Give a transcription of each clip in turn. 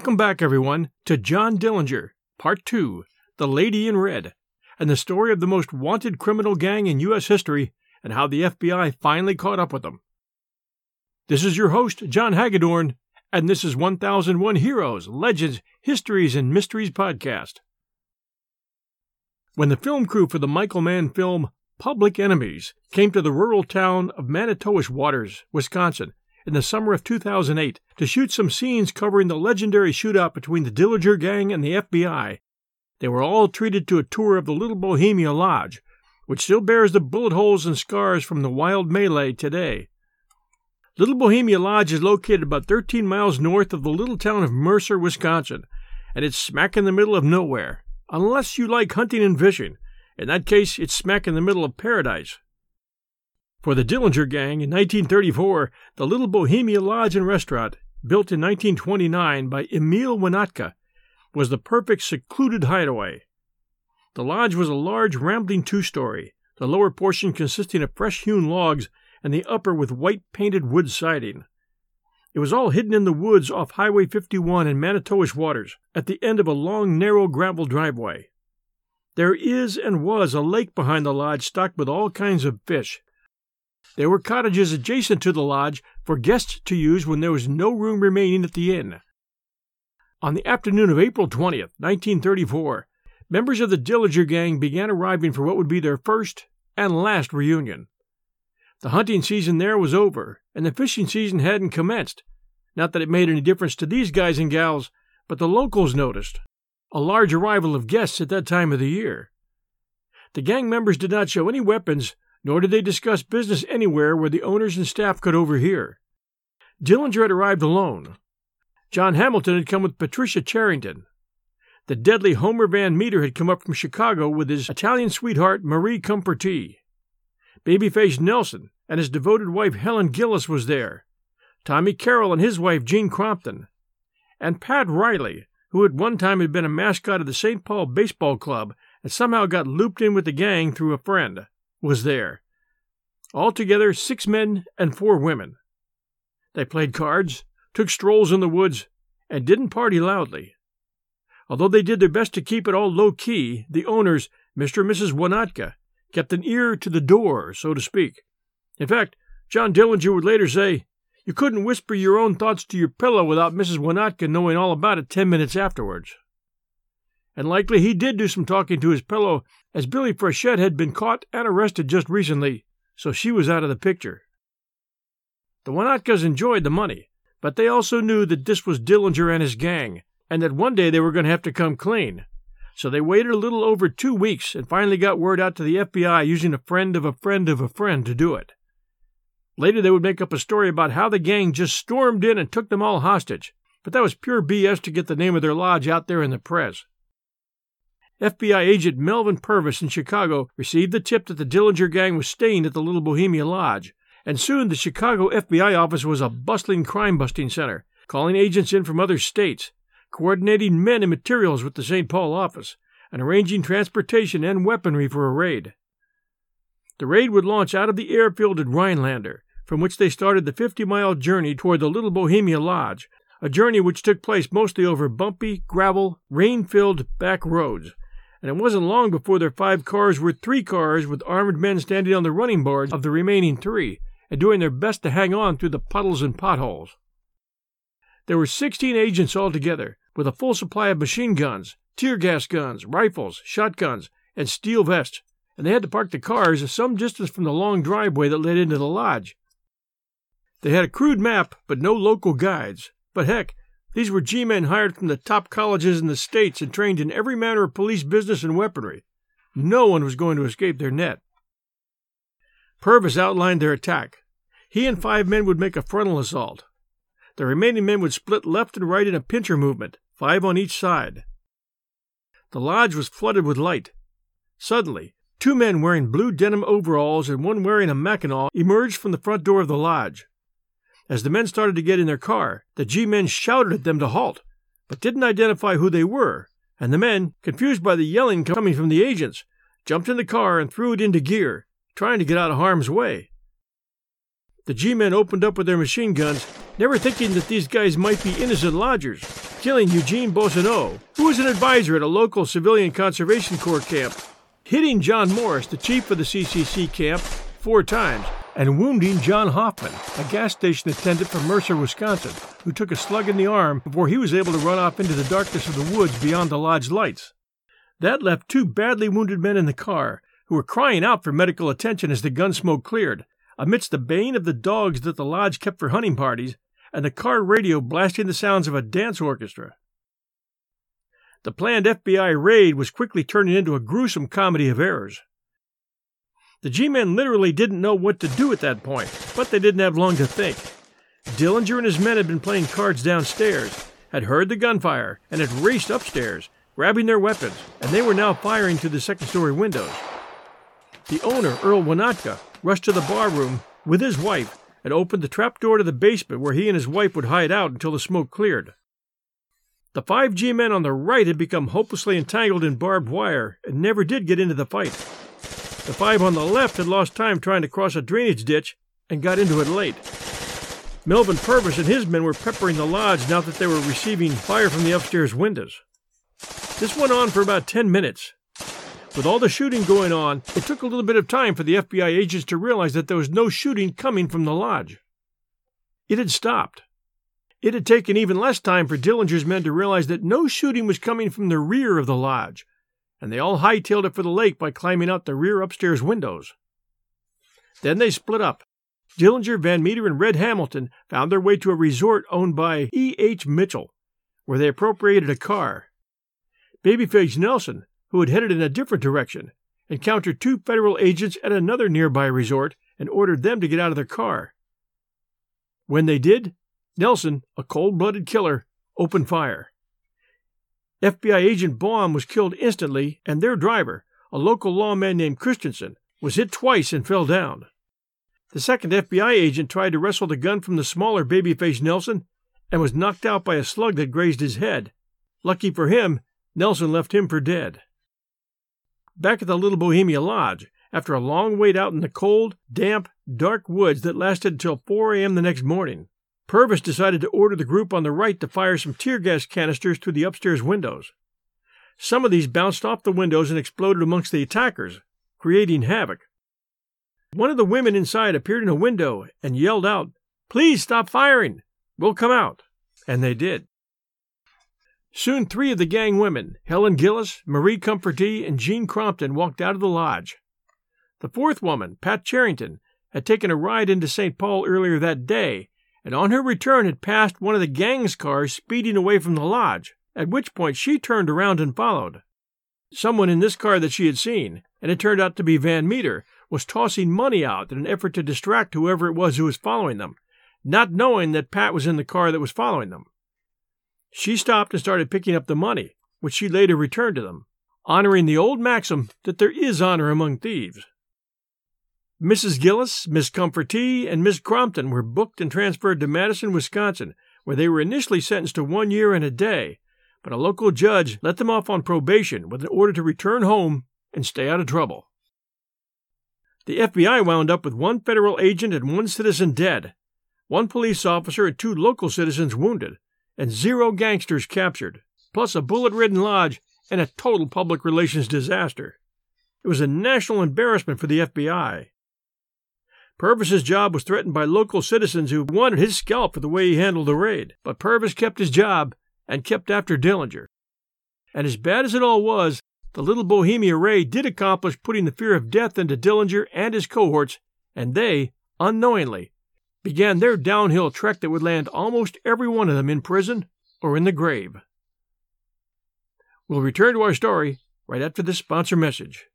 Welcome back, everyone, to John Dillinger, Part 2, The Lady in Red, and the story of the most wanted criminal gang in U.S. history and how the FBI finally caught up with them. This is your host, John Hagedorn, and this is 1001 Heroes, Legends, Histories, and Mysteries podcast. When the film crew for the Michael Mann film Public Enemies came to the rural town of Manitowish Waters, Wisconsin, in the summer of 2008 to shoot some scenes covering the legendary shootout between the Dillinger Gang and the FBI, they were all treated to a tour of the Little Bohemia Lodge, which still bears the bullet holes and scars from the wild melee today. Little Bohemia Lodge is located about 13 miles north of the little town of Mercer, Wisconsin, and it's smack in the middle of nowhere, unless you like hunting and fishing. In that case, it's smack in the middle of paradise. For the Dillinger Gang, in 1934, the Little Bohemia Lodge and Restaurant, built in 1929 by Emil Winatka, was the perfect secluded hideaway. The lodge was a large, rambling two-story, the lower portion consisting of fresh-hewn logs and the upper with white-painted wood siding. It was all hidden in the woods off Highway 51 in Manitowish Waters, at the end of a long, narrow gravel driveway. There is and was a lake behind the lodge stocked with all kinds of fish. There were cottages adjacent to the lodge for guests to use when there was no room remaining at the inn. On the afternoon of April 20th, 1934, members of the Dillinger Gang began arriving for what would be their first and last reunion. The hunting season there was over, and the fishing season hadn't commenced. Not that it made any difference to these guys and gals, but the locals noticed a large arrival of guests at that time of the year. The gang members did not show any weapons, nor did they discuss business anywhere where the owners and staff could overhear. Dillinger had arrived alone. John Hamilton had come with Patricia Charrington. The deadly Homer Van Meter had come up from Chicago with his Italian sweetheart Marie Comperti. Babyface Nelson and his devoted wife Helen Gillis was there. Tommy Carroll and his wife Jean Crompton. And Pat Riley, who at one time had been a mascot of the St. Paul Baseball Club and somehow got looped in with the gang through a friend, was there. Altogether 6 men and 4 women. They played cards, took strolls in the woods, and didn't party loudly. Although they did their best to keep it all low-key, the owners, Mr. and Mrs. Winatka, kept an ear to the door, so to speak. In fact, John Dillinger would later say, "You couldn't whisper your own thoughts to your pillow without Mrs. Winatka knowing all about it 10 minutes afterwards." And likely he did do some talking to his pillow, as Billy Frechette had been caught and arrested just recently, so she was out of the picture. The Winatkas enjoyed the money, but they also knew that this was Dillinger and his gang, and that one day they were going to have to come clean. So they waited a little over 2 weeks and finally got word out to the FBI using a friend of a friend of a friend to do it. Later they would make up a story about how the gang just stormed in and took them all hostage, but that was pure BS to get the name of their lodge out there in the press. FBI agent Melvin Purvis in Chicago received the tip that the Dillinger Gang was staying at the Little Bohemia Lodge, and soon the Chicago FBI office was a bustling crime-busting center, calling agents in from other states, coordinating men and materials with the St. Paul office, and arranging transportation and weaponry for a raid. The raid would launch out of the airfield at Rhinelander, from which they started the 50-mile journey toward the Little Bohemia Lodge, a journey which took place mostly over bumpy, gravel, rain-filled back roads, and it wasn't long before their 5 cars were 3 cars with armed men standing on the running boards of the remaining 3, and doing their best to hang on through the puddles and potholes. There were 16 agents altogether, with a full supply of machine guns, tear gas guns, rifles, shotguns, and steel vests, and they had to park the cars some distance from the long driveway that led into the lodge. They had a crude map, but no local guides. But heck, these were G-men hired from the top colleges in the States and trained in every manner of police business and weaponry. No one was going to escape their net. Purvis outlined their attack. He and 5 men would make a frontal assault. The remaining men would split left and right in a pincher movement, 5 on each side. The lodge was flooded with light. Suddenly, 2 men wearing blue denim overalls and one wearing a Mackinaw emerged from the front door of the lodge. As the men started to get in their car, the G-men shouted at them to halt, but didn't identify who they were, and the men, confused by the yelling coming from the agents, jumped in the car and threw it into gear, trying to get out of harm's way. The G-men opened up with their machine guns never thinking that these guys might be innocent lodgers, killing Eugene Boissonneau, who was an advisor at a local Civilian Conservation Corps camp, hitting John Morris, the chief of the CCC camp, 4 times, and wounding John Hoffman, a gas station attendant from Mercer, Wisconsin, who took a slug in the arm before he was able to run off into the darkness of the woods beyond the lodge lights. That left 2 badly wounded men in the car, who were crying out for medical attention as the gun smoke cleared, amidst the baying of the dogs that the lodge kept for hunting parties, and the car radio blasting the sounds of a dance orchestra. The planned FBI raid was quickly turning into a gruesome comedy of errors. The G-men literally didn't know what to do at that point, but they didn't have long to think. Dillinger and his men had been playing cards downstairs, had heard the gunfire, and had raced upstairs, grabbing their weapons, and they were now firing through the second-story windows. The owner, Earl Wanatka, rushed to the bar room with his wife and opened the trapdoor to the basement where he and his wife would hide out until the smoke cleared. The 5 G-men on the right had become hopelessly entangled in barbed wire and never did get into the fight. The 5 on the left had lost time trying to cross a drainage ditch and got into it late. Melvin Purvis and his men were peppering the lodge now that they were receiving fire from the upstairs windows. This went on for about 10 minutes. With all the shooting going on, it took a little bit of time for the FBI agents to realize that there was no shooting coming from the lodge. It had stopped. It had taken even less time for Dillinger's men to realize that no shooting was coming from the rear of the lodge, and they all hightailed it for the lake by climbing out the rear upstairs windows. Then they split up. Dillinger, Van Meter, and Red Hamilton found their way to a resort owned by E.H. Mitchell, where they appropriated a car. Babyface Nelson, who had headed in a different direction, encountered 2 federal agents at another nearby resort and ordered them to get out of their car. When they did, Nelson, a cold-blooded killer, opened fire. FBI agent Baum was killed instantly, and their driver, a local lawman named Christensen, was hit twice and fell down. The second FBI agent tried to wrestle the gun from the smaller Babyface Nelson and was knocked out by a slug that grazed his head. Lucky for him, Nelson left him for dead. Back at the Little Bohemia Lodge, after a long wait out in the cold, damp, dark woods that lasted until 4 a.m. the next morning, Purvis decided to order the group on the right to fire some tear gas canisters through the upstairs windows. Some of these bounced off the windows and exploded amongst the attackers, creating havoc. One of the women inside appeared in a window and yelled out, "Please stop firing! We'll come out." And they did. Soon 3 of the gang women, Helen Gillis, Marie Comfortee, and Jean Crompton, walked out of the lodge. The 4th woman, Pat Charrington, had taken a ride into St. Paul earlier that day, and on her return had passed one of the gang's cars speeding away from the lodge, at which point she turned around and followed. Someone in this car that she had seen, and it turned out to be Van Meter, was tossing money out in an effort to distract whoever it was who was following them, not knowing that Pat was in the car that was following them. She stopped and started picking up the money, which she later returned to them, honoring the old maxim that there is honor among thieves. Mrs. Gillis, Miss Comfortee, and Miss Crompton were booked and transferred to Madison, Wisconsin, where they were initially sentenced to 1 year and a day, but a local judge let them off on probation with an order to return home and stay out of trouble. The FBI wound up with 1 federal agent and 1 citizen dead, 1 police officer and 2 local citizens wounded, and 0 gangsters captured, plus a bullet-ridden lodge and a total public relations disaster. It was a national embarrassment for the FBI. Purvis's job was threatened by local citizens who wanted his scalp for the way he handled the raid, but Purvis kept his job and kept after Dillinger. And as bad as it all was, the Little Bohemia raid did accomplish putting the fear of death into Dillinger and his cohorts, and they, unknowingly, began their downhill trek that would land almost every one of them in prison or in the grave. We'll return to our story right after this sponsor message.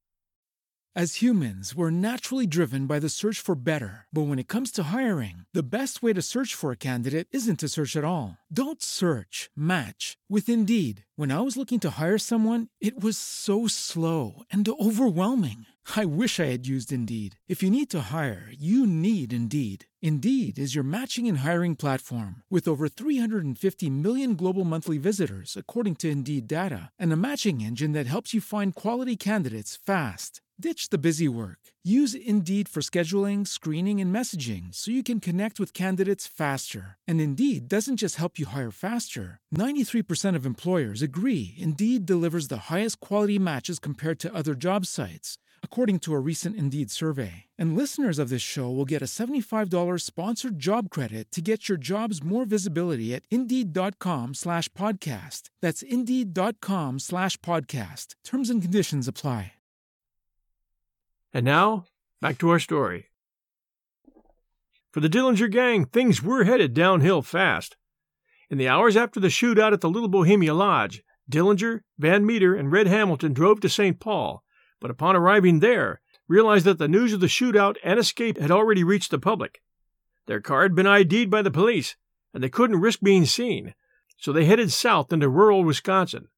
As humans, we're naturally driven by the search for better. But when it comes to hiring, the best way to search for a candidate isn't to search at all. Don't search, match with Indeed. When I was looking to hire someone, it was so slow and overwhelming. I wish I had used Indeed. If you need to hire, you need Indeed. Indeed is your matching and hiring platform with over 350 million global monthly visitors, according to Indeed data, and a matching engine that helps you find quality candidates fast. Ditch the busy work. Use Indeed for scheduling, screening, and messaging so you can connect with candidates faster. And Indeed doesn't just help you hire faster. 93% of employers agree Indeed delivers the highest quality matches compared to other job sites, according to a recent Indeed survey. And listeners of this show will get a $75 sponsored job credit to get your jobs more visibility at Indeed.com/podcast. That's Indeed.com/podcast. Terms and conditions apply. And now, back to our story. For the Dillinger gang, things were headed downhill fast. In the hours after the shootout at the Little Bohemia Lodge, Dillinger, Van Meter, and Red Hamilton drove to St. Paul, but upon arriving there, realized that the news of the shootout and escape had already reached the public. Their car had been ID'd by the police, and they couldn't risk being seen, so they headed south into rural Wisconsin.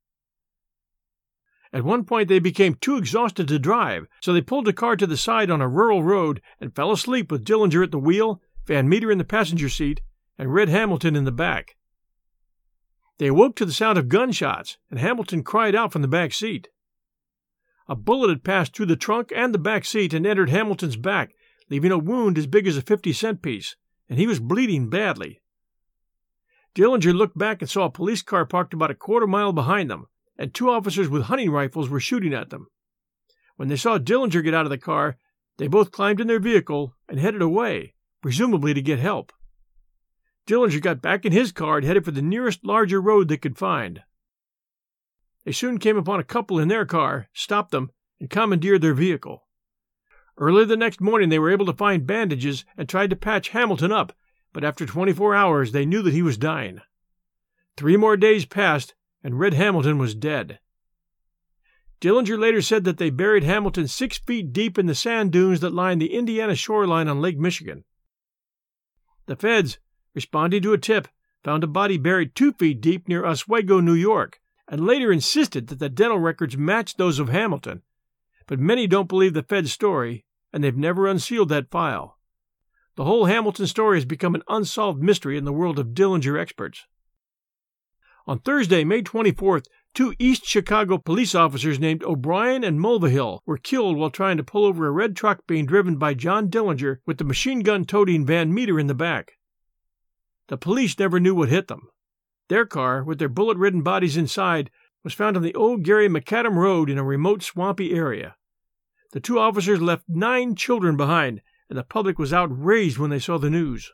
At one point they became too exhausted to drive, so they pulled the car to the side on a rural road and fell asleep with Dillinger at the wheel, Van Meter in the passenger seat, and Red Hamilton in the back. They awoke to the sound of gunshots, and Hamilton cried out from the back seat. A bullet had passed through the trunk and the back seat and entered Hamilton's back, leaving a wound as big as a 50-cent piece, and he was bleeding badly. Dillinger looked back and saw a police car parked about a quarter mile behind them, and two officers with hunting rifles were shooting at them. When they saw Dillinger get out of the car, they both climbed in their vehicle and headed away, presumably to get help. Dillinger got back in his car and headed for the nearest larger road they could find. They soon came upon a couple in their car, stopped them, and commandeered their vehicle. Early the next morning they were able to find bandages and tried to patch Hamilton up, but after 24 hours they knew that he was dying. 3 more days passed, and Red Hamilton was dead. Dillinger later said that they buried Hamilton 6 feet deep in the sand dunes that line the Indiana shoreline on Lake Michigan. The feds, responding to a tip, found a body buried 2 feet deep near Oswego, New York, and later insisted that the dental records matched those of Hamilton. But many don't believe the feds' story, and they've never unsealed that file. The whole Hamilton story has become an unsolved mystery in the world of Dillinger experts. On Thursday, May 24th, 2 East Chicago police officers named O'Brien and Mulvihill were killed while trying to pull over a red truck being driven by John Dillinger with the machine gun-toting Van Meter in the back. The police never knew what hit them. Their car, with their bullet-ridden bodies inside, was found on the old Gary McAdam Road in a remote swampy area. The 2 officers left 9 children behind, and the public was outraged when they saw the news.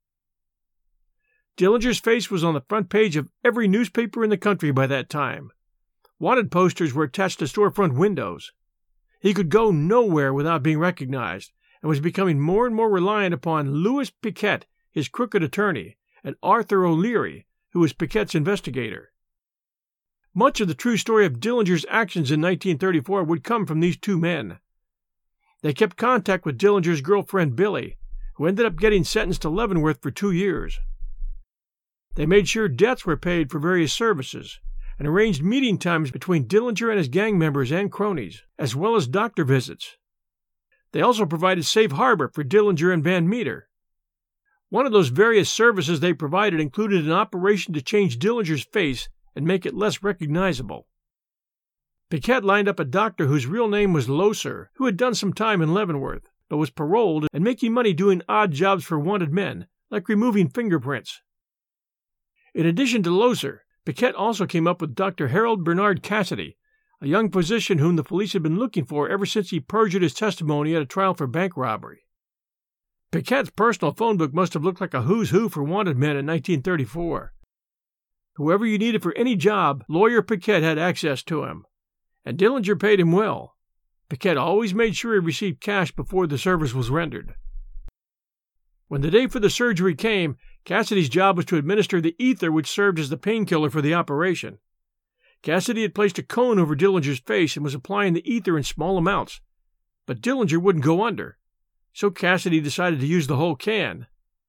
Dillinger's face was on the front page of every newspaper in the country by that time. Wanted posters were attached to storefront windows. He could go nowhere without being recognized, and was becoming more and more reliant upon Louis Piquet, his crooked attorney, and Arthur O'Leary, who was Piquet's investigator. Much of the true story of Dillinger's actions in 1934 would come from these 2 men. They kept contact with Dillinger's girlfriend Billy, who ended up getting sentenced to Leavenworth for 2 years. They made sure debts were paid for various services, and arranged meeting times between Dillinger and his gang members and cronies, as well as doctor visits. They also provided safe harbor for Dillinger and Van Meter. One of those various services they provided included an operation to change Dillinger's face and make it less recognizable. Piquet lined up a doctor whose real name was Loser, who had done some time in Leavenworth, but was paroled and making money doing odd jobs for wanted men, like removing fingerprints. In addition to Loser, Piquet also came up with Dr. Harold Bernard Cassidy, a young physician whom the police had been looking for ever since he perjured his testimony at a trial for bank robbery. Piquet's personal phone book must have looked like a who's who for wanted men in 1934. Whoever you needed for any job, Lawyer Piquet had access to him, and Dillinger paid him well. Piquet always made sure he received cash before the service was rendered. When the day for the surgery came, Cassidy's job was to administer the ether which served as the painkiller for the operation. Cassidy had placed a cone over Dillinger's face and was applying the ether in small amounts, but Dillinger wouldn't go under, so Cassidy decided to use the whole can.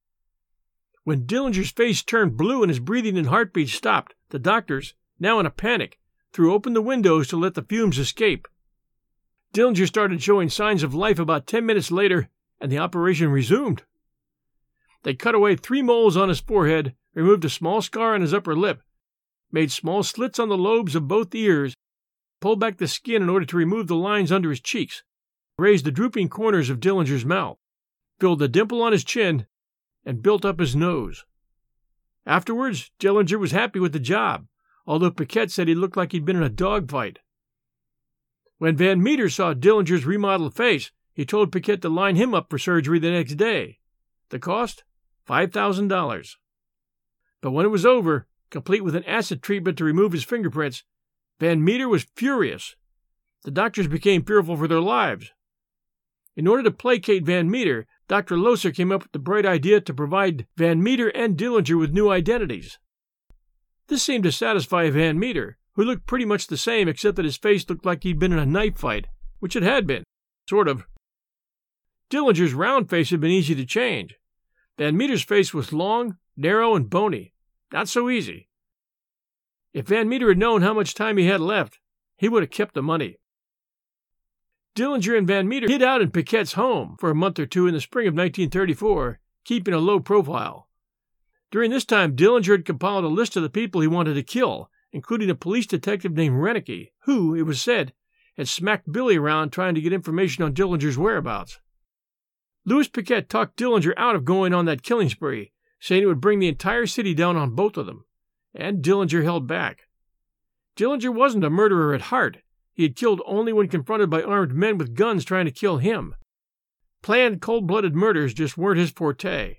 When Dillinger's face turned blue and his breathing and heartbeat stopped, the doctors, now in a panic, threw open the windows to let the fumes escape. Dillinger started showing signs of life about 10 minutes later, and the operation resumed. They cut away 3 moles on his forehead, removed a small scar on his upper lip, made small slits on the lobes of both ears, pulled back the skin in order to remove the lines under his cheeks, raised the drooping corners of Dillinger's mouth, filled the dimple on his chin, and built up his nose. Afterwards, Dillinger was happy with the job, although Paquette said he looked like he'd been in a dogfight. When Van Meter saw Dillinger's remodeled face, he told Paquette to line him up for surgery the next day. The cost? $5,000. But when it was over, complete with an acid treatment to remove his fingerprints, Van Meter was furious. The doctors became fearful for their lives. In order to placate Van Meter, Dr. Loser came up with the bright idea to provide Van Meter and Dillinger with new identities. This seemed to satisfy Van Meter, who looked pretty much the same except that his face looked like he'd been in a knife fight, which it had been, sort of. Dillinger's round face had been easy to change. Van Meter's face was long, narrow, and bony. Not so easy. If Van Meter had known how much time he had left, he would have kept the money. Dillinger and Van Meter hid out in Paquette's home for a month or two in the spring of 1934, keeping a low profile. During this time, Dillinger had compiled a list of the people he wanted to kill, including a police detective named Renicky, who, it was said, had smacked Billy around trying to get information on Dillinger's whereabouts. Louis Paquette talked Dillinger out of going on that killing spree, saying it would bring the entire city down on both of them, and Dillinger held back. Dillinger wasn't a murderer at heart. He had killed only when confronted by armed men with guns trying to kill him. Planned, cold-blooded murders just weren't his forte.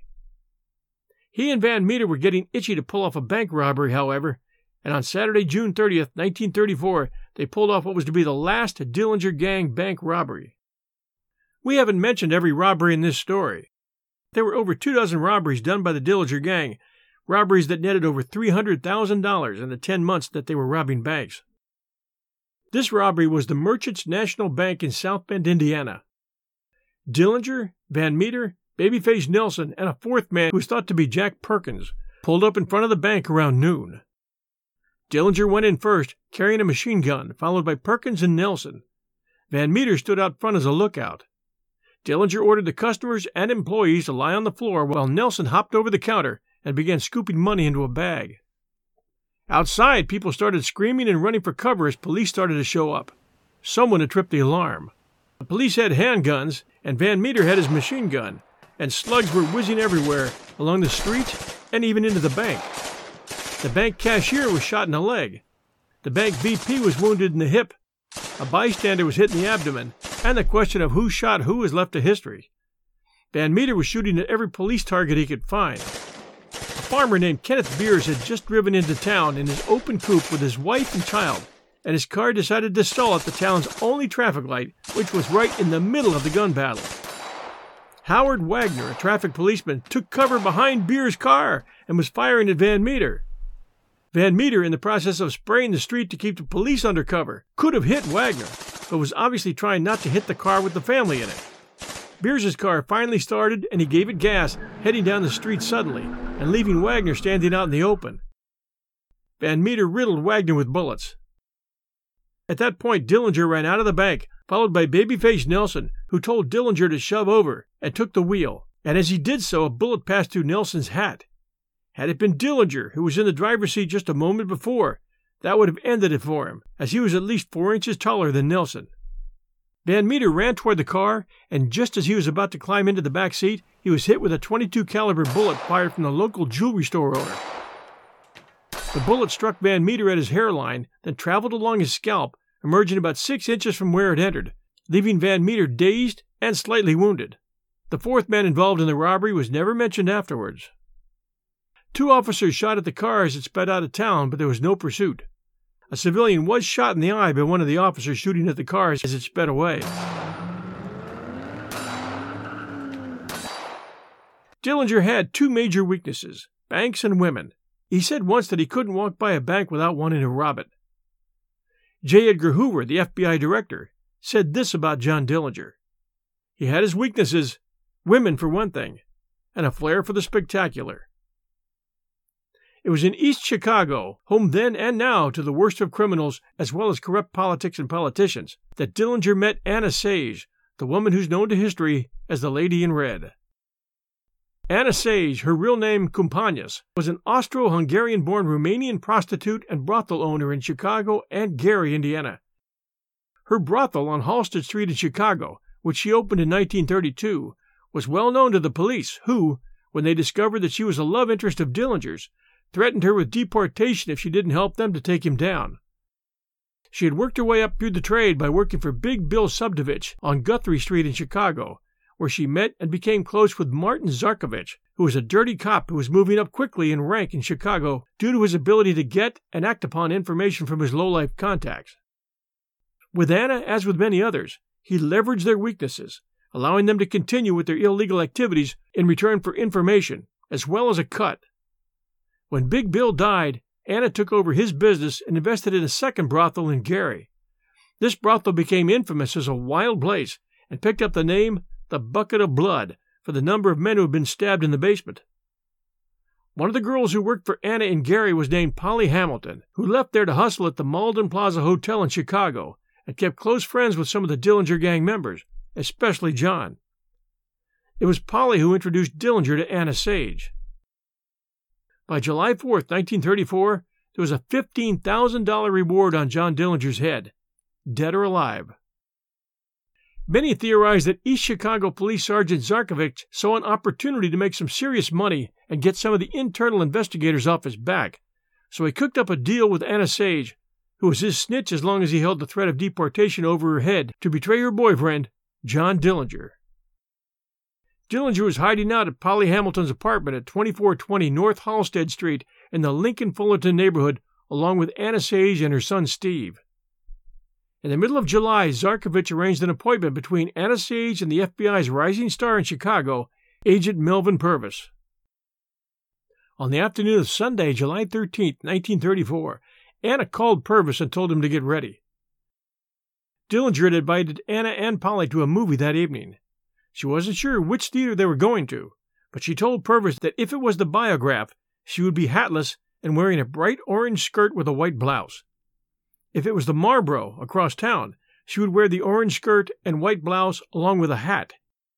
He and Van Meter were getting itchy to pull off a bank robbery, however, and on Saturday, June 30th, 1934, they pulled off what was to be the last Dillinger Gang bank robbery. We haven't mentioned every robbery in this story. There were over 24 robberies done by the Dillinger Gang, robberies that netted over $300,000 in the 10 months that they were robbing banks. This robbery was the Merchants National Bank in South Bend, Indiana. Dillinger, Van Meter, Babyface Nelson, and a fourth man who was thought to be Jack Perkins pulled up in front of the bank around noon. Dillinger went in first, carrying a machine gun, followed by Perkins and Nelson. Van Meter stood out front as a lookout. Dillinger ordered the customers and employees to lie on the floor while Nelson hopped over the counter and began scooping money into a bag. Outside, people started screaming and running for cover as police started to show up. Someone had tripped the alarm. The police had handguns, and Van Meter had his machine gun, and slugs were whizzing everywhere, along the streets and even into the bank. The bank cashier was shot in the leg. The bank VP was wounded in the hip. A bystander was hit in the abdomen, and the question of who shot who is left to history. Van Meter was shooting at every police target he could find. A farmer named Kenneth Beers had just driven into town in his open coupe with his wife and child, and his car decided to stall at the town's only traffic light, which was right in the middle of the gun battle. Howard Wagner, a traffic policeman, took cover behind Beers' car and was firing at Van Meter. Van Meter, in the process of spraying the street to keep the police under cover, could have hit Wagner, but was obviously trying not to hit the car with the family in it. Beers' car finally started, and he gave it gas, heading down the street suddenly, and leaving Wagner standing out in the open. Van Meter riddled Wagner with bullets. At that point, Dillinger ran out of the bank, followed by Babyface Nelson, who told Dillinger to shove over, and took the wheel, and as he did so, a bullet passed through Nelson's hat. Had it been Dillinger, who was in the driver's seat just a moment before, that would have ended it for him, as he was at least 4 inches taller than Nelson. Van Meter ran toward the car, and just as he was about to climb into the back seat, he was hit with a .22 caliber bullet fired from the local jewelry store owner. The bullet struck Van Meter at his hairline, then traveled along his scalp, emerging about 6 inches from where it entered, leaving Van Meter dazed and slightly wounded. The fourth man involved in the robbery was never mentioned afterwards. 2 officers shot at the car as it sped out of town, but there was no pursuit. A civilian was shot in the eye by one of the officers shooting at the car as it sped away. Dillinger had 2 major weaknesses, banks and women. He said once that he couldn't walk by a bank without wanting to rob it. J. Edgar Hoover, the FBI director, said this about John Dillinger. He had his weaknesses, women for one thing, and a flair for the spectacular. It was in East Chicago, home then and now to the worst of criminals as well as corrupt politics and politicians, that Dillinger met Anna Sage, the woman who's known to history as the Lady in Red. Anna Sage, her real name Kumpanias, was an Austro-Hungarian-born Romanian prostitute and brothel owner in Chicago and Gary, Indiana. Her brothel on Halsted Street in Chicago which she opened in 1932, was well known to the police, who, when they discovered that she was a love interest of Dillinger's, threatened her with deportation if she didn't help them to take him down. She had worked her way up through the trade by working for Big Bill Subdovich on Guthrie Street in Chicago, where she met and became close with Martin Zarkovich, who was a dirty cop who was moving up quickly in rank in Chicago due to his ability to get and act upon information from his low-life contacts. With Anna, as with many others, he leveraged their weaknesses, allowing them to continue with their illegal activities in return for information, as well as a cut. When Big Bill died, Anna took over his business and invested in a second brothel in Gary. This brothel became infamous as a wild place and picked up the name the Bucket of Blood for the number of men who had been stabbed in the basement. One of the girls who worked for Anna in Gary was named Polly Hamilton, who left there to hustle at the Malden Plaza Hotel in Chicago and kept close friends with some of the Dillinger Gang members, especially John. It was Polly who introduced Dillinger to Anna Sage. By July 4, 1934, there was a $15,000 reward on John Dillinger's head, dead or alive. Many theorized that East Chicago Police Sergeant Zarkovich saw an opportunity to make some serious money and get some of the internal investigators off his back, so he cooked up a deal with Anna Sage, who was his snitch as long as he held the threat of deportation over her head, to betray her boyfriend, John Dillinger. Dillinger was hiding out at Polly Hamilton's apartment at 2420 North Halstead Street in the Lincoln-Fullerton neighborhood, along with Anna Sage and her son Steve. In the middle of July, Zarkovich arranged an appointment between Anna Sage and the FBI's rising star in Chicago, Agent Melvin Purvis. On the afternoon of Sunday, July 13, 1934, Anna called Purvis and told him to get ready. Dillinger had invited Anna and Polly to a movie that evening. She wasn't sure which theater they were going to, but she told Purvis that if it was the Biograph, she would be hatless and wearing a bright orange skirt with a white blouse. If it was the Marlboro across town, she would wear the orange skirt and white blouse along with a hat.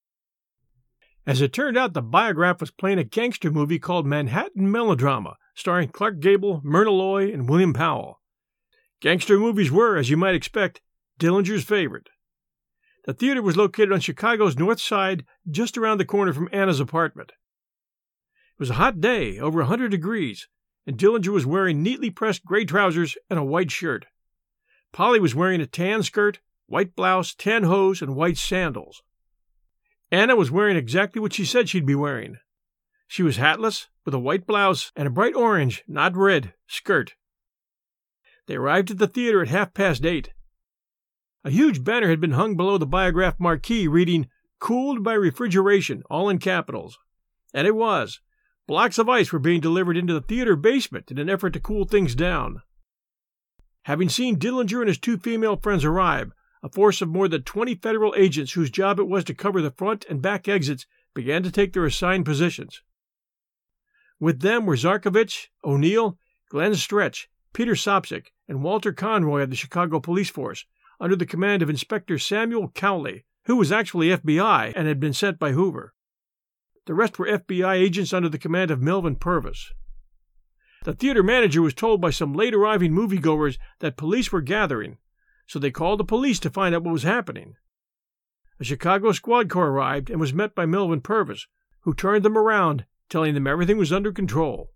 As it turned out, the Biograph was playing a gangster movie called Manhattan Melodrama, starring Clark Gable, Myrna Loy, and William Powell. Gangster movies were, as you might expect, Dillinger's favorite. The theater was located on Chicago's north side, just around the corner from Anna's apartment. It was a hot day, over 100 degrees, and Dillinger was wearing neatly pressed gray trousers and a white shirt. Polly was wearing a tan skirt, white blouse, tan hose, and white sandals. Anna was wearing exactly what she said she'd be wearing. She was hatless, with a white blouse and a bright orange, not red, skirt. They arrived at the theater at 8:30. A huge banner had been hung below the Biograph marquee reading, "Cooled by refrigeration," all in capitals. And it was. Blocks of ice were being delivered into the theater basement in an effort to cool things down. Having seen Dillinger and his two female friends arrive, a force of more than 20 federal agents whose job it was to cover the front and back exits began to take their assigned positions. With them were Zarkovich, O'Neill, Glenn Stretch, Peter Sopcich, and Walter Conroy of the Chicago Police Force, under the command of Inspector Samuel Cowley, who was actually FBI and had been sent by Hoover. The rest were FBI agents under the command of Melvin Purvis. The theater manager was told by some late-arriving moviegoers that police were gathering, so they called the police to find out what was happening. A Chicago squad car arrived and was met by Melvin Purvis, who turned them around, telling them everything was under control.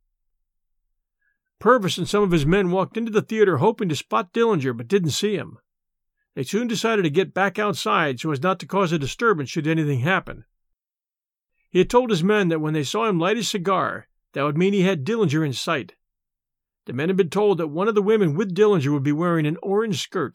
Purvis and some of his men walked into the theater hoping to spot Dillinger, but didn't see him. They soon decided to get back outside so as not to cause a disturbance should anything happen. He had told his men that when they saw him light his cigar, that would mean he had Dillinger in sight. The men had been told that one of the women with Dillinger would be wearing an orange skirt.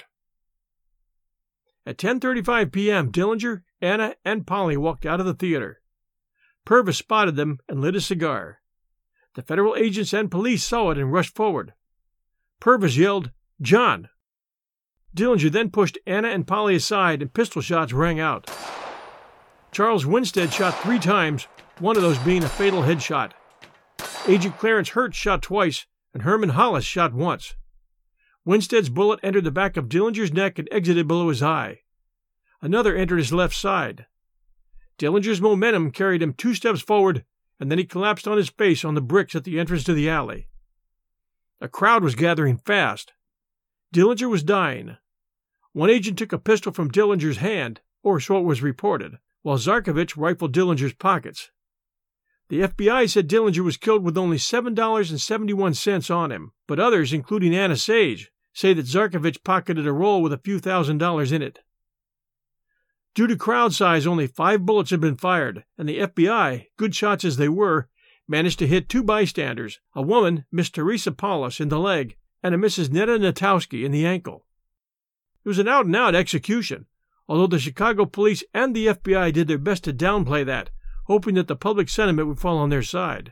At 10:35 p.m., Dillinger, Anna, and Polly walked out of the theater. Purvis spotted them and lit a cigar. The federal agents and police saw it and rushed forward. Purvis yelled, "John!" Dillinger then pushed Anna and Polly aside and pistol shots rang out. Charles Winstead shot 3 times, one of those being a fatal headshot. Agent Clarence Hertz shot twice, and Herman Hollis shot once. Winstead's bullet entered the back of Dillinger's neck and exited below his eye. Another entered his left side. Dillinger's momentum carried him 2 steps forward, and then he collapsed on his face on the bricks at the entrance to the alley. A crowd was gathering fast. Dillinger was dying. One agent took a pistol from Dillinger's hand, or so it was reported, while Zarkovich rifled Dillinger's pockets. The FBI said Dillinger was killed with only $7.71 on him, but others, including Anna Sage, say that Zarkovich pocketed a roll with a few $1,000s in it. Due to crowd size, only 5 bullets had been fired, and the FBI, good shots as they were, managed to hit 2 bystanders, a woman, Miss Teresa Paulus, in the leg, and a Mrs. Netta Natowski in the ankle. It was an out-and-out execution, although the Chicago police and the FBI did their best to downplay that, hoping that the public sentiment would fall on their side.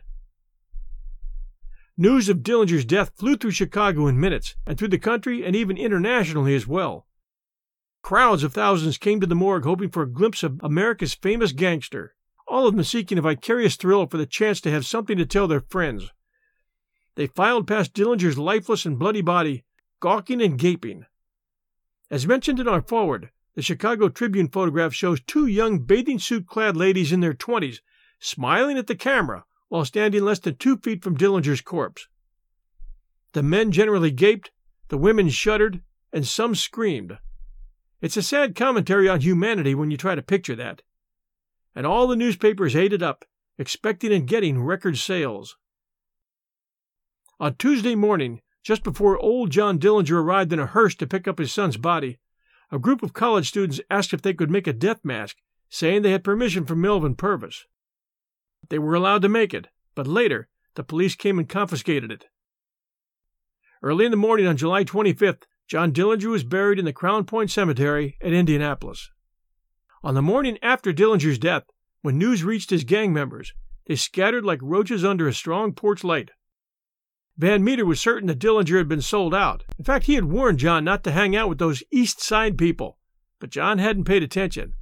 News of Dillinger's death flew through Chicago in minutes, and through the country and even internationally as well. Crowds of thousands came to the morgue hoping for a glimpse of America's famous gangster, all of them seeking a vicarious thrill for the chance to have something to tell their friends. They filed past Dillinger's lifeless and bloody body, gawking and gaping. As mentioned in our foreword, the Chicago Tribune photograph shows 2 young bathing suit-clad ladies in their 20s smiling at the camera while standing less than 2 feet from Dillinger's corpse. The men generally gaped, the women shuddered, and some screamed. It's a sad commentary on humanity when you try to picture that. And all the newspapers ate it up, expecting and getting record sales. On Tuesday morning, just before old John Dillinger arrived in a hearse to pick up his son's body, a group of college students asked if they could make a death mask, saying they had permission from Melvin Purvis. They were allowed to make it, but later the police came and confiscated it. Early in the morning on July 25th, John Dillinger was buried in the Crown Point Cemetery at Indianapolis. On the morning after Dillinger's death, when news reached his gang members, they scattered like roaches under a strong porch light. Van Meter was certain that Dillinger had been sold out. In fact, he had warned John not to hang out with those East Side people, but John hadn't paid attention.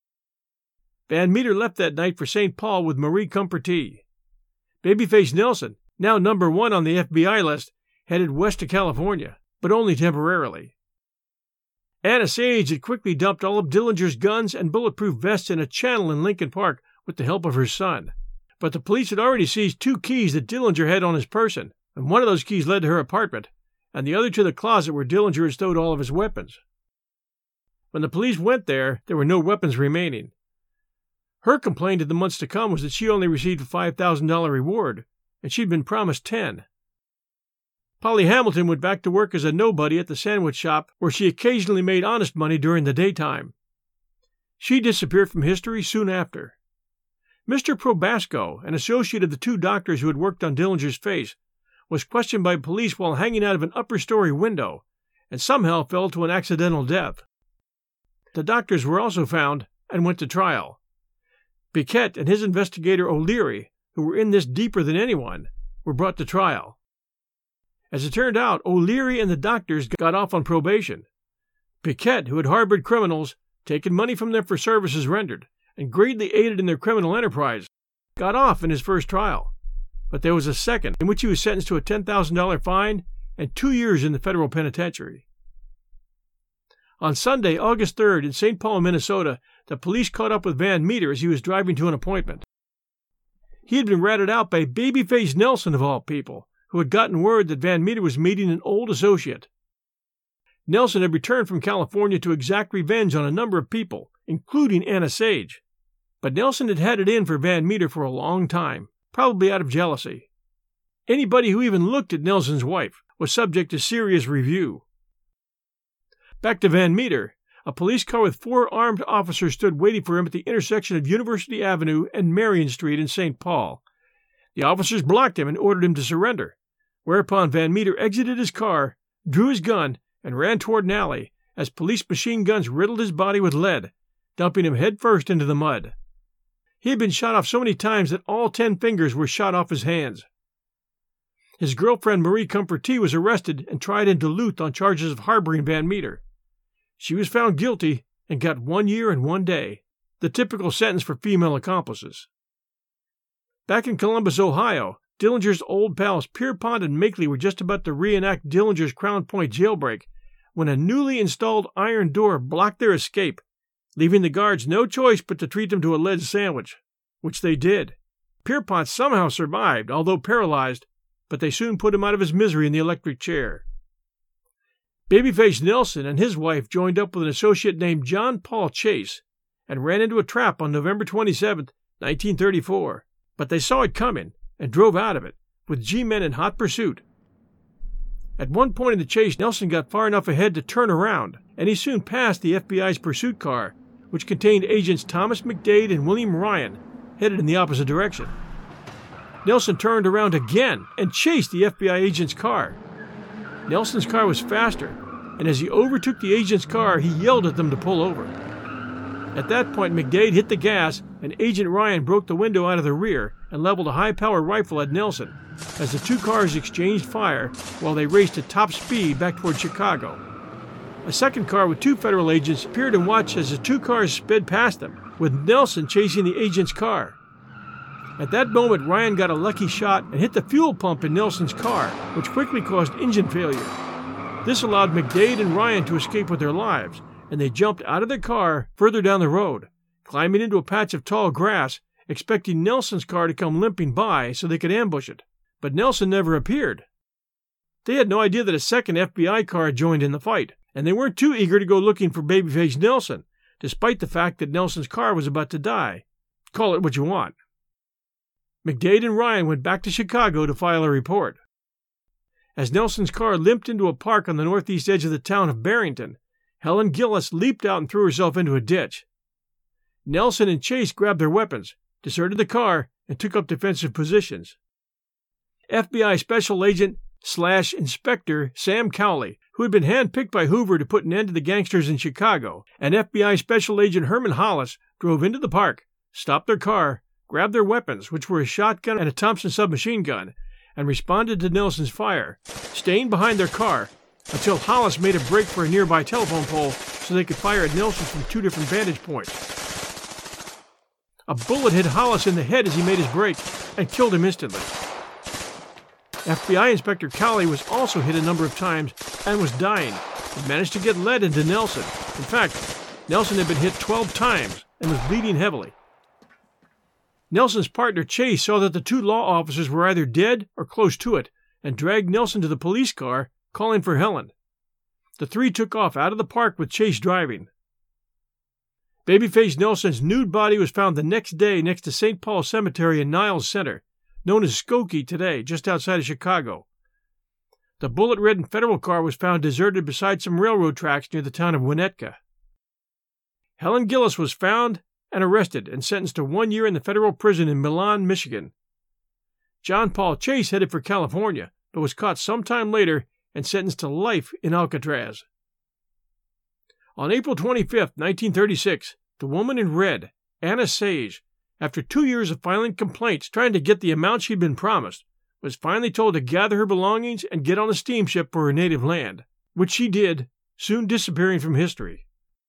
Van Meter left that night for St. Paul with Marie Compertee. Babyface Nelson, now number 1 on the FBI list, headed west to California, but only temporarily. Anna Sage had quickly dumped all of Dillinger's guns and bulletproof vests in a channel in Lincoln Park with the help of her son. But the police had already seized 2 keys that Dillinger had on his person, and one of those keys led to her apartment, and the other to the closet where Dillinger had stowed all of his weapons. When the police went there were no weapons remaining. Her complaint in the months to come was that she only received a $5,000 reward, and she'd been promised 10. Polly Hamilton went back to work as a nobody at the sandwich shop where she occasionally made honest money during the daytime. She disappeared from history soon after. Mr. Probasco, an associate of the 2 doctors who had worked on Dillinger's face, was questioned by police while hanging out of an upper-story window, and somehow fell to an accidental death. The doctors were also found and went to trial. Piquet and his investigator O'Leary, who were in this deeper than anyone, were brought to trial. As it turned out, O'Leary and the doctors got off on probation. Piquet, who had harbored criminals, taken money from them for services rendered, and greatly aided in their criminal enterprise, got off in his first trial. But there was a second, in which he was sentenced to a $10,000 fine and 2 years in the federal penitentiary. On Sunday, August 3rd, in St. Paul, Minnesota, the police caught up with Van Meter as he was driving to an appointment. He had been ratted out by Babyface Nelson, of all people, who had gotten word that Van Meter was meeting an old associate. Nelson had returned from California to exact revenge on a number of people, including Anna Sage. But Nelson had had it in for Van Meter for a long time, probably out of jealousy. Anybody who even looked at Nelson's wife was subject to serious review. Back to Van Meter, a police car with 4 armed officers stood waiting for him at the intersection of University Avenue and Marion Street in St. Paul. The officers blocked him and ordered him to surrender, whereupon Van Meter exited his car, drew his gun, and ran toward an alley as police machine guns riddled his body with lead, dumping him headfirst into the mud. He had been shot off so many times that all 10 fingers were shot off his hands. His girlfriend Marie Compertee was arrested and tried in Duluth on charges of harboring Van Meter. She was found guilty and got 1 year and 1 day, the typical sentence for female accomplices. Back in Columbus, Ohio, Dillinger's old pals Pierpont and Makeley were just about to reenact Dillinger's Crown Point jailbreak when a newly installed iron door blocked their escape, leaving the guards no choice but to treat them to a lead sandwich, which they did. Pierpont somehow survived, although paralyzed, but they soon put him out of his misery in the electric chair. Babyface Nelson and his wife joined up with an associate named John Paul Chase, and ran into a trap on November 27, 1934, but they saw it coming and drove out of it, with G-men in hot pursuit. At one point in the chase, Nelson got far enough ahead to turn around, and he soon passed the FBI's pursuit car, which contained agents Thomas McDade and William Ryan, headed in the opposite direction. Nelson turned around again and chased the FBI agent's car. Nelson's car was faster, and as he overtook the agent's car, he yelled at them to pull over. At that point, McDade hit the gas, and Agent Ryan broke the window out of the rear and leveled a high-powered rifle at Nelson, as the two cars exchanged fire while they raced at top speed back toward Chicago. A second car with two federal agents appeared and watched as the two cars sped past them, with Nelson chasing the agent's car. At that moment, Ryan got a lucky shot and hit the fuel pump in Nelson's car, which quickly caused engine failure. This allowed McDade and Ryan to escape with their lives, and they jumped out of their car further down the road, climbing into a patch of tall grass, expecting Nelson's car to come limping by so they could ambush it. But Nelson never appeared. They had no idea that a second FBI car had joined in the fight, and they weren't too eager to go looking for Babyface Nelson, despite the fact that Nelson's car was about to die. Call it what you want. McDade and Ryan went back to Chicago to file a report. As Nelson's car limped into a park on the northeast edge of the town of Barrington, Helen Gillis leaped out and threw herself into a ditch. Nelson and Chase grabbed their weapons, deserted the car, and took up defensive positions. FBI Special Agent / Inspector Sam Cowley, who had been handpicked by Hoover to put an end to the gangsters in Chicago, and FBI Special Agent Herman Hollis drove into the park, stopped their car, grabbed their weapons, which were a shotgun and a Thompson submachine gun, and responded to Nelson's fire, staying behind their car until Hollis made a break for a nearby telephone pole so they could fire at Nelson from two different vantage points. A bullet hit Hollis in the head as he made his break and killed him instantly. FBI Inspector Cowley was also hit a number of times and was dying, but managed to get lead into Nelson. In fact, Nelson had been hit 12 times and was bleeding heavily. Nelson's partner Chase saw that the two law officers were either dead or close to it and dragged Nelson to the police car, calling for Helen. The three took off out of the park with Chase driving. Babyface Nelson's nude body was found the next day next to St. Paul Cemetery in Niles Center, known as Skokie today, just outside of Chicago. The bullet-ridden federal car was found deserted beside some railroad tracks near the town of Winnetka. Helen Gillis was found and arrested and sentenced to 1 year in the federal prison in Milan, Michigan. John Paul Chase headed for California, but was caught sometime later and sentenced to life in Alcatraz. On April 25, 1936, the woman in red, Anna Sage, after 2 years of filing complaints trying to get the amount she'd been promised, was finally told to gather her belongings and get on a steamship for her native land, which she did, soon disappearing from history.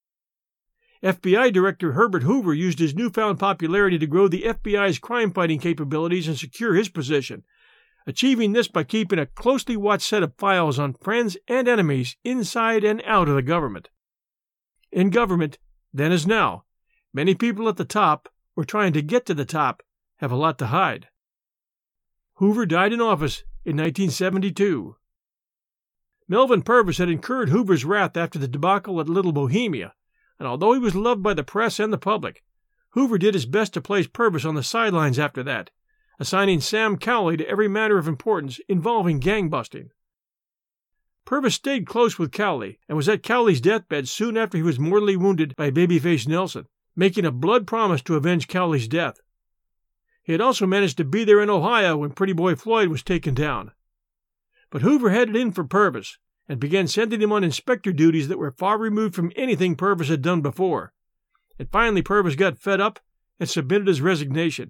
FBI Director Herbert Hoover used his newfound popularity to grow the FBI's crime-fighting capabilities and secure his position, achieving this by keeping a closely watched set of files on friends and enemies inside and out of the government. In government, then as now, many people at the top, or trying to get to the top, have a lot to hide. Hoover died in office in 1972. Melvin Purvis had incurred Hoover's wrath after the debacle at Little Bohemia, and although he was loved by the press and the public, Hoover did his best to place Purvis on the sidelines after that, assigning Sam Cowley to every matter of importance involving gangbusting. Purvis stayed close with Cowley and was at Cowley's deathbed soon after he was mortally wounded by Babyface Nelson, making a blood promise to avenge Cowley's death. He had also managed to be there in Ohio when Pretty Boy Floyd was taken down. But Hoover headed in for Purvis and began sending him on inspector duties that were far removed from anything Purvis had done before. And finally Purvis got fed up and submitted his resignation.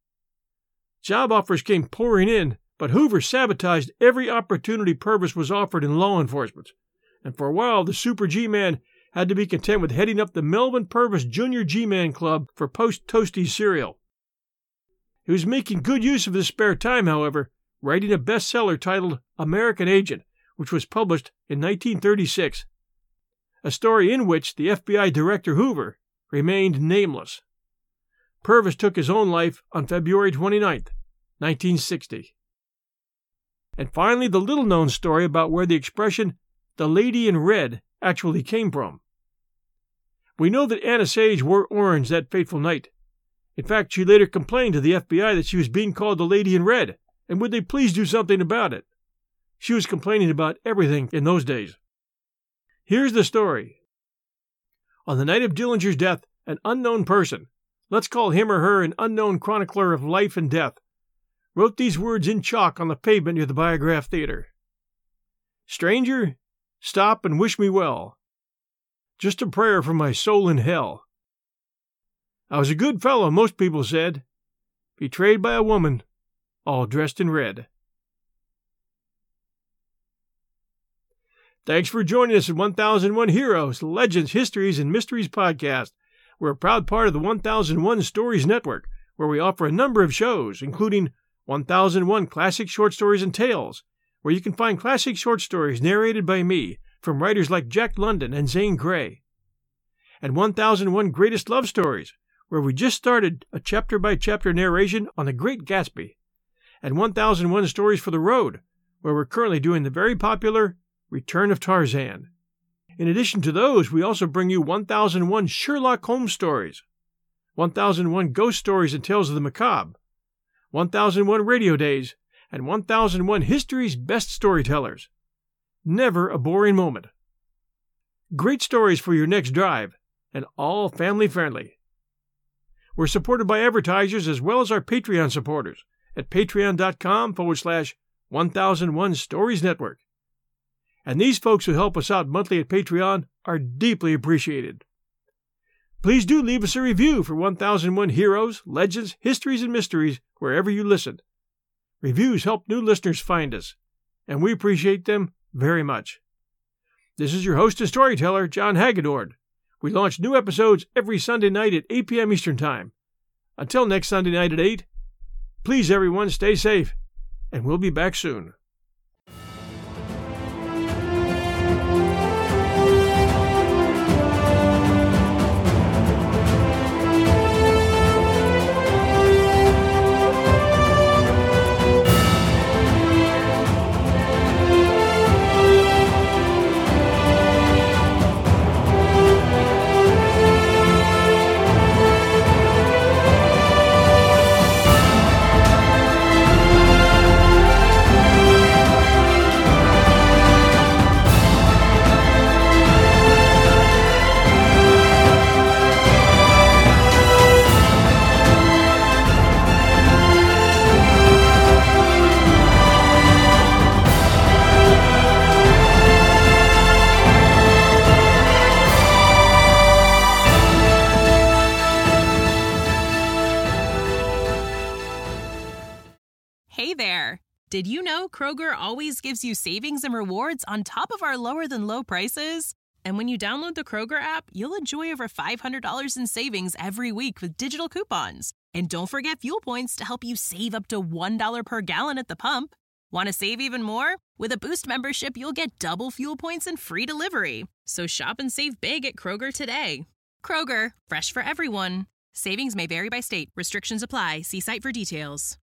Job offers came pouring in, but Hoover sabotaged every opportunity Purvis was offered in law enforcement, and for a while the Super G-Man had to be content with heading up the Melvin Purvis Junior G-Man Club for post-Toasties cereal. He was making good use of his spare time, however, writing a bestseller titled American Agent, which was published in 1936, a story in which the FBI Director Hoover remained nameless. Purvis took his own life on February 29, 1960. And finally, the little-known story about where the expression, "the lady in red," actually came from. We know that Anna Sage wore orange that fateful night. In fact, she later complained to the FBI that she was being called the Lady in Red, and would they please do something about it? She was complaining about everything in those days. Here's the story. On the night of Dillinger's death, an unknown person, let's call him or her an unknown chronicler of life and death, wrote these words in chalk on the pavement near the Biograph Theater. Stranger, stop and wish me well. Just a prayer for my soul in hell. I was a good fellow, most people said. Betrayed by a woman, all dressed in red. Thanks for joining us at 1001 Heroes, Legends, Histories, and Mysteries podcast. We're a proud part of the 1001 Stories Network, where we offer a number of shows, including 1001 Classic Short Stories and Tales, where you can find classic short stories narrated by me from writers like Jack London and Zane Grey, and 1001 Greatest Love Stories, where we just started a chapter-by-chapter narration on The Great Gatsby, and 1001 Stories for the Road, where we're currently doing the very popular Return of Tarzan. In addition to those, we also bring you 1001 Sherlock Holmes stories, 1001 Ghost Stories and Tales of the Macabre, 1001 Radio Days, and 1001 History's Best Storytellers. Never a boring moment. Great stories for your next drive, and all family-friendly. We're supported by advertisers as well as our Patreon supporters at patreon.com/1001 Stories Network. And these folks who help us out monthly at Patreon are deeply appreciated. Please do leave us a review for 1001 Heroes, Legends, Histories, and Mysteries wherever you listen. Reviews help new listeners find us, and we appreciate them very much. This is your host and storyteller, John Hagedorn. We launch new episodes every Sunday night at 8 p.m. Eastern Time. Until next Sunday night at 8, please everyone stay safe, and we'll be back soon. Hey there! Did you know Kroger always gives you savings and rewards on top of our lower-than-low prices? And when you download the Kroger app, you'll enjoy over $500 in savings every week with digital coupons. And don't forget fuel points to help you save up to $1 per gallon at the pump. Want to save even more? With a Boost membership, you'll get double fuel points and free delivery. So shop and save big at Kroger today. Kroger, fresh for everyone. Savings may vary by state. Restrictions apply. See site for details.